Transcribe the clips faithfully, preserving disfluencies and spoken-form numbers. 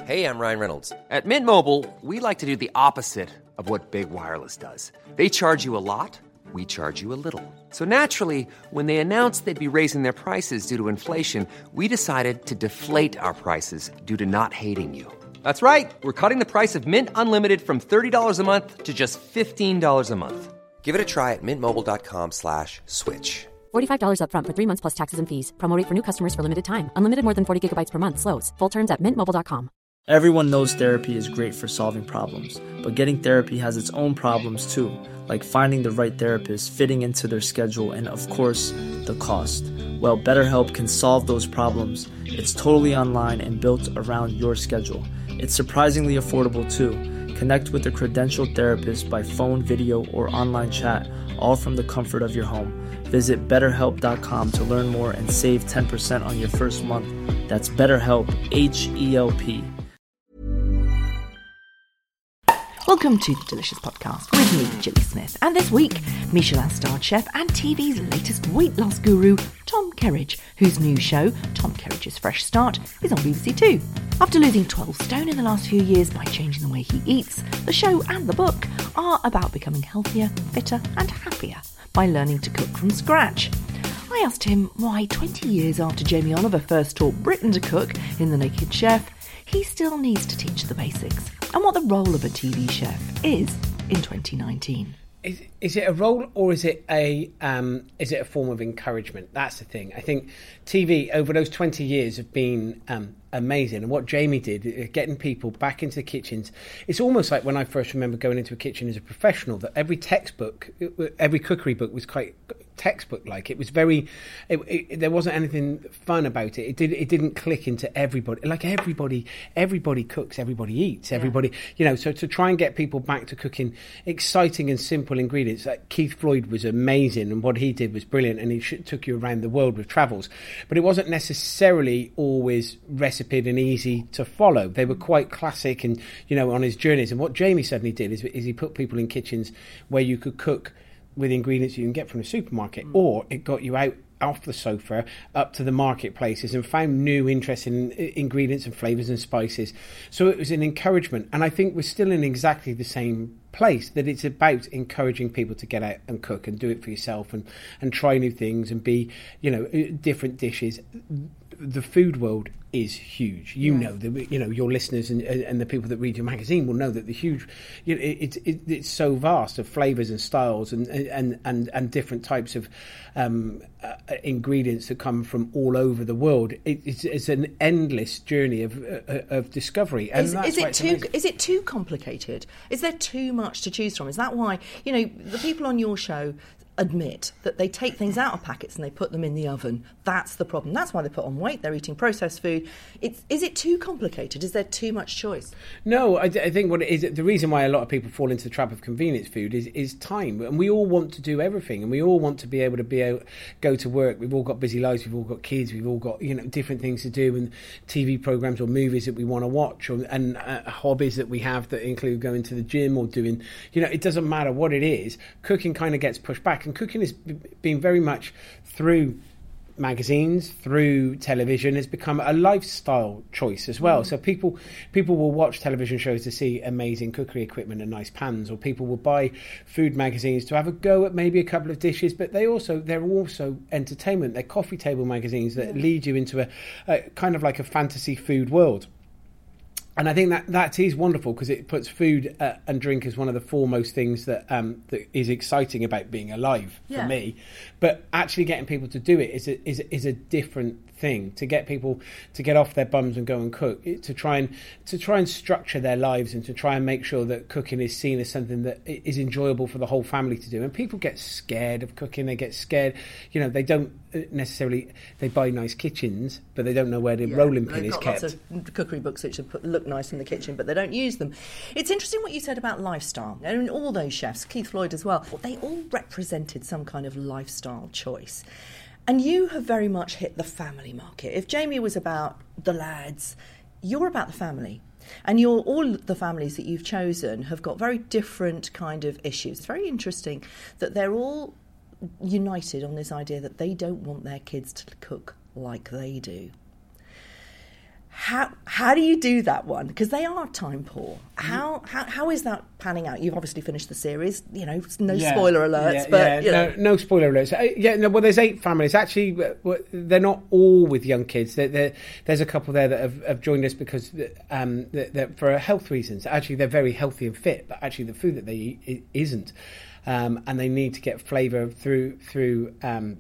Hey, I'm Ryan Reynolds. At Mint Mobile, we like to do the opposite of what Big Wireless does. They charge you a lot, we charge you a little. So naturally, when they announced they'd be raising their prices due to inflation, we decided to deflate our prices due to not hating you. That's right. We're cutting the price of Mint Unlimited from thirty dollars a month to just fifteen dollars a month. Give it a try at mintmobile.com slash switch. forty-five dollars up front for three months plus taxes and fees. Promo rate for new customers for limited time. Unlimited more than forty gigabytes per month. Slows full terms at mint mobile dot com. Everyone knows therapy is great for solving problems, but getting therapy has its own problems too, like finding the right therapist, fitting into their schedule, and of course, the cost. Well, BetterHelp can solve those problems. It's totally online and built around your schedule. It's surprisingly affordable too. Connect with a credentialed therapist by phone, video, or online chat, all from the comfort of your home. Visit better help dot com to learn more and save ten percent on your first month. That's BetterHelp, H E L P. Welcome to the Delicious Podcast with me, Gilly Smith, and this week, Michelin-starred chef and T V's latest weight loss guru, Tom Kerridge, whose new show, Tom Kerridge's Fresh Start, is on B B C Two. After losing twelve stone in the last few years by changing the way he eats, the show and the book are about becoming healthier, fitter and happier by learning to cook from scratch. I asked him why twenty years after Jamie Oliver first taught Britain to cook in The Naked Chef, he still needs to teach the basics, and what the role of a T V chef is in twenty nineteen. Is, is it a role or is it a um, is it a form of encouragement? That's the thing. I think T V over those twenty years have been um, amazing, and what Jamie did, getting people back into the kitchens. It's almost like when I first remember going into a kitchen as a professional, that every textbook, every cookery book was quite textbook-like. It was very, it, it, there wasn't anything fun about it. It did, it didn't click into everybody. Like everybody, everybody cooks, everybody eats, everybody, yeah. you know. So to try and get people back to cooking exciting and simple ingredients, like Keith Floyd was amazing, and what he did was brilliant, and he sh- took you around the world with travels. But it wasn't necessarily always recipe and easy to follow. They were quite classic, and you know, on his journeys. And what Jamie suddenly did is, is he put people in kitchens where you could cook with ingredients you can get from the supermarket, mm. or it got you out off the sofa up to the marketplaces and found new interesting ingredients and flavours and spices. So it was an encouragement, and I think we're still in exactly the same place, that it's about encouraging people to get out and cook and do it for yourself and and try new things and be, you know, different dishes. The food world is huge. You yeah. know, the, you know, your listeners and and the people that read your magazine will know that the huge, you know, it, it, it's so vast of flavours and styles and and and and different types of um, uh, ingredients that come from all over the world. It, it's, it's an endless journey of uh, of discovery. And is, that's is it too amazing. is it too complicated? Is there too much to choose from? Is that why, you know, the people on your show admit that they take things out of packets and they put them in the oven? That's the problem. That's why they put on weight. They're eating processed food. It's, is it too complicated? Is there too much choice? No, I, I think what it is, the reason why a lot of people fall into the trap of convenience food is, is time. And we all want to do everything, and we all want to be able to be able, go to work. We've all got busy lives. We've all got kids. We've all got, you know, different things to do, and T V programs or movies that we want to watch, or, and uh, hobbies that we have that include going to the gym or doing, you know, it doesn't matter what it is. Cooking kind of gets pushed back. And cooking has been very much through magazines, through television, has become a lifestyle choice as well. Mm. So people people will watch television shows to see amazing cookery equipment and nice pans, or people will buy food magazines to have a go at maybe a couple of dishes, but they also they're also entertainment. They're coffee table magazines that yeah. lead you into a, a kind of like a fantasy food world. And I think that that is wonderful, because it puts food uh, and drink as one of the foremost things that um, that is exciting about being alive for yeah. me. But actually getting people to do it is a, is is a different thing. To get people to get off their bums and go and cook, it, to try and to try and structure their lives, and to try and make sure that cooking is seen as something that is enjoyable for the whole family to do. And people get scared of cooking. They get scared. You know, they don't necessarily. They buy nice kitchens, but they don't know where the yeah, rolling pin is got kept. Lots of cookery books which are put, look nice in the kitchen, but they don't use them. It's interesting what you said about lifestyle. And all those chefs, Keith Floyd as well, they all represented some kind of lifestyle choice. And you have very much hit the family market. If Jamie was about the lads, you're about the family. And you're, all the families that you've chosen have got very different kind of issues. It's very interesting that they're all united on this idea that they don't want their kids to cook like they do. How how do you do that one? Because they are time poor. How, how how is that panning out? You've obviously finished the series. You know, no Yeah, spoiler alerts, yeah, but yeah, you know. no, no spoiler alerts. Uh, yeah, no. Well, there's eight families. Actually, uh, they're not all with young kids. They're, they're, there's a couple there that have, have joined us because um, they're, they're, for health reasons. Actually, they're very healthy and fit, but actually, the food that they eat isn't, um, and they need to get flavour through through um,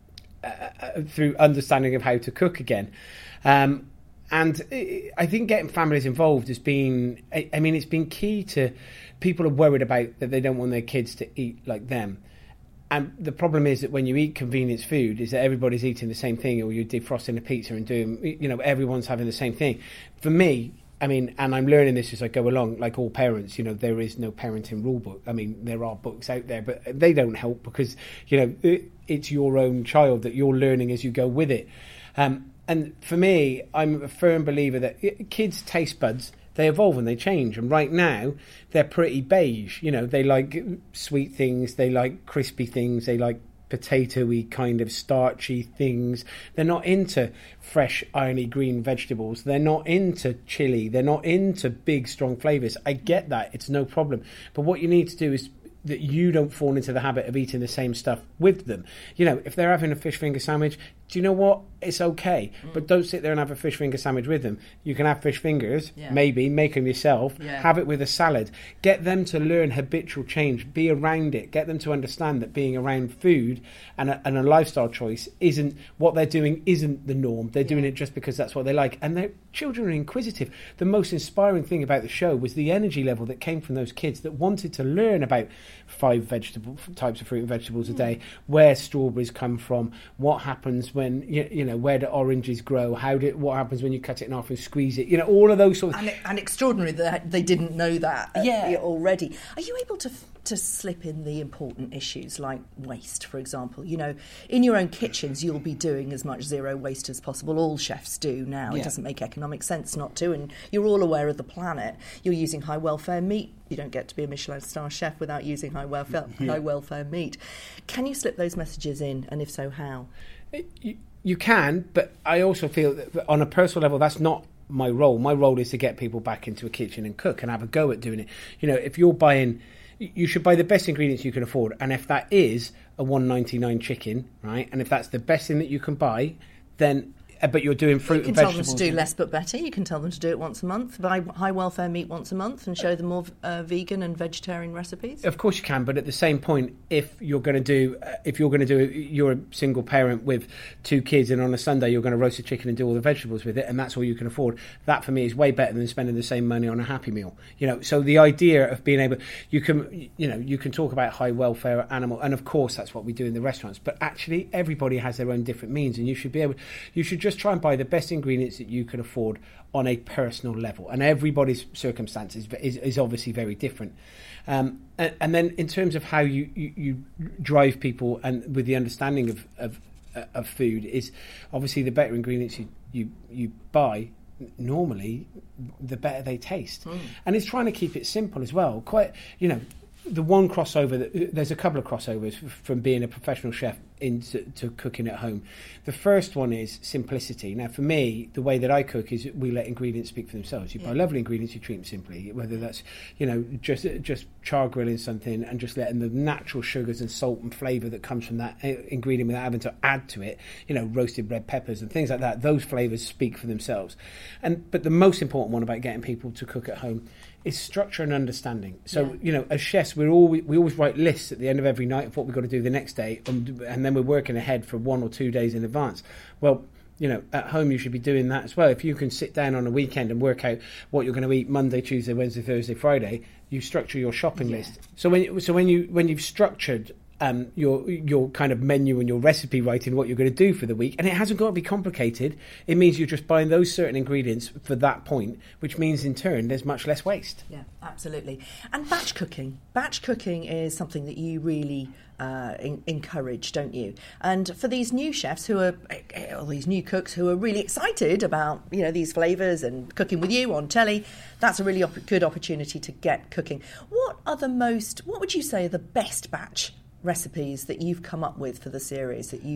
uh, through understanding of how to cook again. Um, And I think getting families involved has been, I mean, it's been key to, people are worried about that they don't want their kids to eat like them. And the problem is that when you eat convenience food is that everybody's eating the same thing, or you're defrosting a pizza and doing, you know, everyone's having the same thing. For me, I mean, and I'm learning this as I go along, like all parents, you know, there is no parenting rule book. I mean, there are books out there, but they don't help because, you know, it, it's your own child that you're learning as you go with it. Um, And for me, I'm a firm believer that kids' taste buds, they evolve and they change. And right now, they're pretty beige. You know, they like sweet things, they like crispy things, they like potato-y kind of starchy things. They're not into fresh, irony green vegetables. They're not into chili. They're not into big, strong flavours. I get that. It's no problem. But what you need to do is that you don't fall into the habit of eating the same stuff with them. You know, if they're having a fish finger sandwich, do you know what? It's okay. Mm. But don't sit there and have a fish finger sandwich with them. You can have fish fingers, yeah. maybe, make them yourself, yeah. have it with a salad. Get them to learn habitual change, be around it, get them to understand that being around food and a, and a lifestyle choice isn't, what they're doing isn't the norm. They're yeah. doing it just because that's what they like. And their children are inquisitive. The most inspiring thing about the show was the energy level that came from those kids that wanted to learn about five vegetable types of fruit and vegetables mm. a day, where strawberries come from, what happens when, you, you know, where do oranges grow, how do, what happens when you cut it in half and squeeze it, you know, all of those sorts of... And, and extraordinary that they didn't know that uh, yeah. already. Are you able to to slip in the important issues like waste, for example? You know, in your own kitchens, you'll be doing as much zero waste as possible. All chefs do now. Yeah. It doesn't make economic sense not to, and you're all aware of the planet. You're using high welfare meat. You don't get to be a Michelin star chef without using high welfare, yeah. high welfare meat. Can you slip those messages in, and if so, how? You, you can, but I also feel that on a personal level, that's not my role. My role is to get people back into a kitchen and cook and have a go at doing it. You know, if you're buying... You should buy the best ingredients you can afford. And if that is a one ninety-nine chicken, right, and if that's the best thing that you can buy, then... But you're doing fruit and vegetables. You can tell them to do less but better. You can tell them to do it once a month, buy high welfare meat once a month and show them more uh, vegan and vegetarian recipes. Of course you can, but at the same point, if you're going to do, uh, if you're going to do, you're a single parent with two kids, and on a Sunday you're going to roast a chicken and do all the vegetables with it, and that's all you can afford. That for me is way better than spending the same money on a Happy Meal. You know, so the idea of being able, you can, you know, you can talk about high welfare animal, and of course that's what we do in the restaurants. But actually, everybody has their own different means, and you should be able, you should just try and buy the best ingredients that you can afford on a personal level, and everybody's circumstances is, is obviously very different. Um, and, and then in terms of how you, you, you drive people and with the understanding of, of of food is obviously the better ingredients you you, you buy, normally the better they taste. Mm. And it's trying to keep it simple as well. Quite, you know, the one crossover, that, there's a couple of crossovers from being a professional chef into to cooking at home. The first one is simplicity. Now, for me, the way that I cook is we let ingredients speak for themselves. You yeah. buy lovely ingredients, you treat them simply, whether that's, you know, just just char grilling something and just letting the natural sugars and salt and flavour that comes from that ingredient without having to add to it, you know, roasted red peppers and things like that. Those flavours speak for themselves. And but the most important one about getting people to cook at home is structure and understanding. So, yeah. you know, as chefs, we're all, we always write lists at the end of every night of what we've got to do the next day, and, and then we're working ahead for one or two days in advance. Well, you know, at home you should be doing that as well. If you can sit down on a weekend and work out what you're going to eat Monday, Tuesday, Wednesday, Thursday, Friday, you structure your shopping yeah. list. So when so when you when you've structured Um, your your kind of menu and your recipe writing, what you're going to do for the week, and it hasn't got to be complicated. It means you're just buying those certain ingredients for that point, which means in turn there's much less waste. Yeah, absolutely. And batch cooking. Batch cooking is something that you really uh, in- encourage, don't you? And for these new chefs who are, or these new cooks who are really excited about, you know, these flavours and cooking with you on telly, that's a really op- good opportunity to get cooking. What are the most? What would you say are the best batch recipes that you've come up with for the series that you could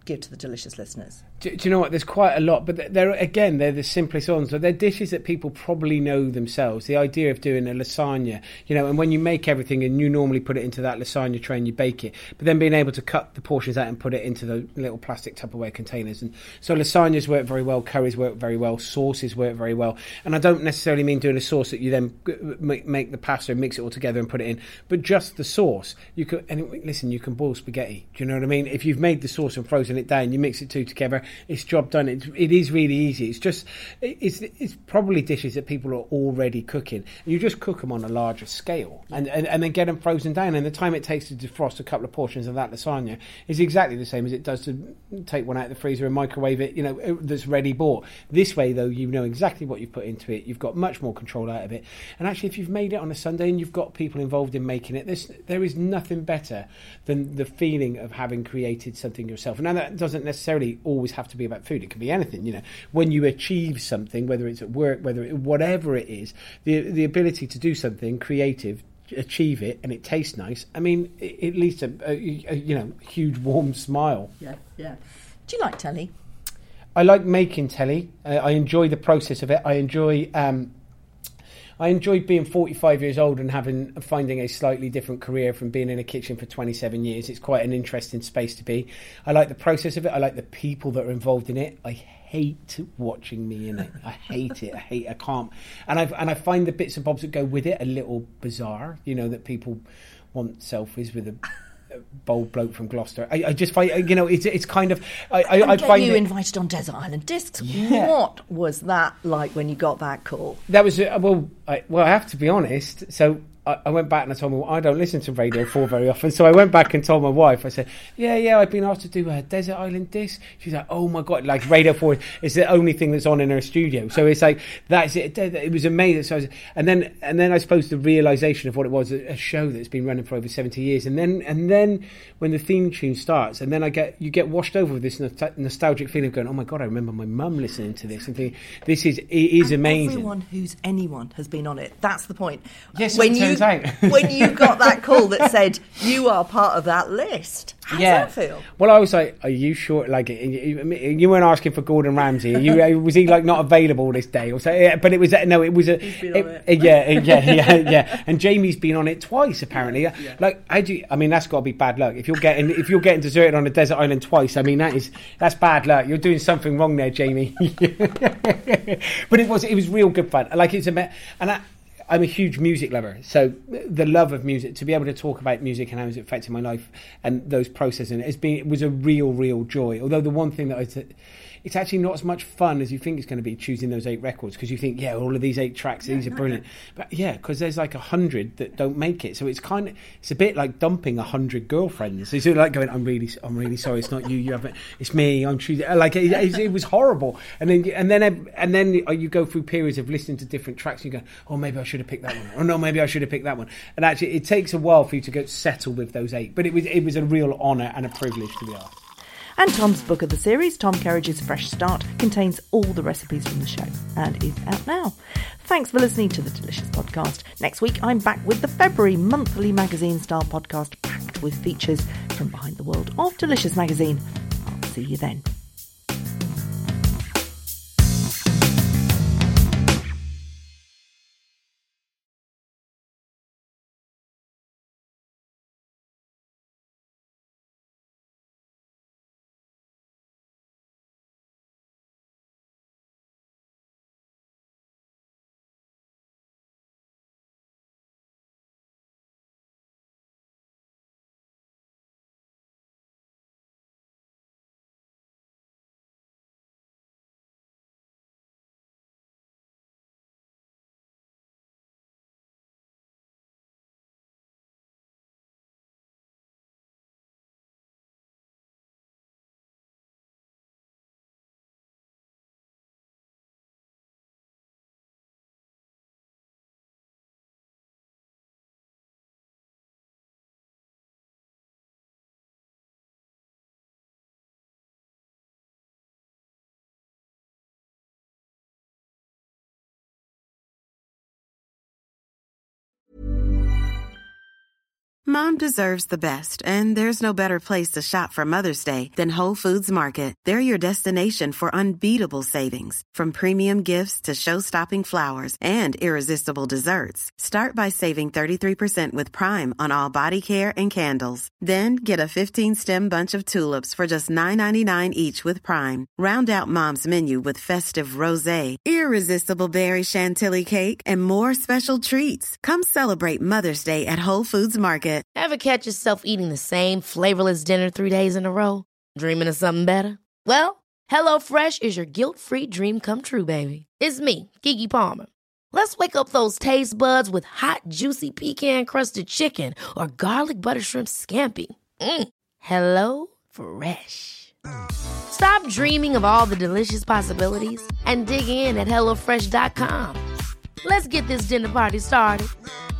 give to the Delicious listeners? Do, do you know what? There's quite a lot, but they're again they're the simplest ones. So they're dishes that people probably know themselves. The idea of doing a lasagna, you know, and when you make everything and you normally put it into that lasagna tray and you bake it, but then being able to cut the portions out and put it into the little plastic Tupperware containers. And so lasagnas work very well, curries work very well, sauces work very well. And I don't necessarily mean doing a sauce that you then make, make the pasta and mix it all together and put it in, but just the sauce. You could, and listen, you can boil spaghetti. Do you know what I mean? If you've made the sauce and frozen it down, you mix it two together. It's job done. It, it is really easy. It's just, it's it's probably dishes that people are already cooking. You just cook them on a larger scale and, and, and then get them frozen down. And the time it takes to defrost a couple of portions of that lasagna is exactly the same as it does to take one out of the freezer and microwave it, you know, that's ready bought. This way, though, you know exactly what you've put into it. You've got much more control out of it. And actually, if you've made it on a Sunday and you've got people involved in making it, there's, there is nothing better than the feeling of having created something yourself. Now, that doesn't necessarily always have to be about food. It can be anything, you know. When you achieve something, whether it's at work, whether it, whatever it is, the the ability to do something creative, achieve it, and it tastes nice. I mean, it, it leads to a, a you know huge warm smile. Yeah, yeah. Do you like telly? I like making telly. Uh, I enjoy the process of it. I enjoy. Um, I enjoy being forty-five years old and having finding a slightly different career from being in a kitchen for twenty-seven years. It's quite an interesting space to be. I like the process of it. I like the people that are involved in it. I hate watching me in it. I hate it. I hate. I can't. And I and I find the bits and bobs that go with it a little bizarre. You know, that people want selfies with a bold bloke from Gloucester. I, I just find, you know, it's it's kind of. I I, and I get find you it, invited on Desert Island Discs. Yeah. What was that like when you got that call? That was uh, well. I, well, I have to be honest. So I, I went back and I told my well, I don't listen to Radio Four very often. So I went back and told my wife. I said, "Yeah, yeah, I've been asked to do a Desert Island Disc." She's like, "Oh my god!" Like Radio Four is the only thing that's on in her studio. So it's like that's it. It was amazing. So I was, and then and then I suppose the realization of what it was, a show that's been running for over seventy years. And then and then when the theme tune starts, and then I get you get washed over with this nostalgic feeling of going, "Oh my god, I remember my mum listening to this," and thinking, "This is it is and amazing." Everyone who's anyone has been on it. That's the point. Yes, when it turns you out. when you got that call that said you are part of that list, how yeah. does that feel? Well, I was like, "Are you sure?" Like, you, you weren't asking for Gordon Ramsay. You was he like not available this day or so? Yeah, but it was no, it was a He's been it, on it. yeah, yeah, yeah, yeah. And Jamie's been on it twice apparently. Yeah. Like, how do you? I mean, that's got to be bad luck. If you're getting if you're getting deserted on a desert island twice, I mean, that is that's bad luck. You're doing something wrong there, Jamie. But it was it was real good fun. Like it's a and I. I'm a huge music lover, so the love of music, to be able to talk about music and how it's affected my life and those processes, and it's been it was a real, real joy. Although the one thing that I, t- it's actually not as much fun as you think it's going to be choosing those eight records, because you think, yeah, all of these eight tracks, yeah, these are brilliant, but yeah, because there's like a hundred that don't make it, so it's kind of it's a bit like dumping a hundred girlfriends. It's like going, I'm really, I'm really sorry, it's not you, you haven't, it's me, I'm choosing. Like it, it, it was horrible, and then and then and then you go through periods of listening to different tracks, and you go, oh, maybe I should have picked that one, or no, maybe I should have picked that one, and actually it takes a while for you to get settled with those eight, but it was it was a real honour and a privilege to be asked. And Tom's book of the series, Tom Kerridge's Fresh Start, contains all the recipes from the show and is out now. Thanks for listening to the Delicious Podcast. Next week, I'm back with the February monthly magazine-style podcast packed with features from behind the world of Delicious Magazine. I'll see you then. Mom deserves the best, and there's no better place to shop for Mother's Day than Whole Foods Market. They're your destination for unbeatable savings, from premium gifts to show-stopping flowers and irresistible desserts. Start by saving thirty-three percent with Prime on all body care and candles. Then get a fifteen-stem bunch of tulips for just nine ninety-nine each with Prime. Round out Mom's menu with festive rosé, irresistible berry chantilly cake, and more special treats. Come celebrate Mother's Day at Whole Foods Market. Ever catch yourself eating the same flavorless dinner three days in a row? Dreaming of something better? Well, HelloFresh is your guilt-free dream come true, baby. It's me, Keke Palmer. Let's wake up those taste buds with hot, juicy pecan-crusted chicken or garlic butter shrimp scampi. Mm. Hello Fresh. Stop dreaming of all the delicious possibilities and dig in at hello fresh dot com. Let's get this dinner party started.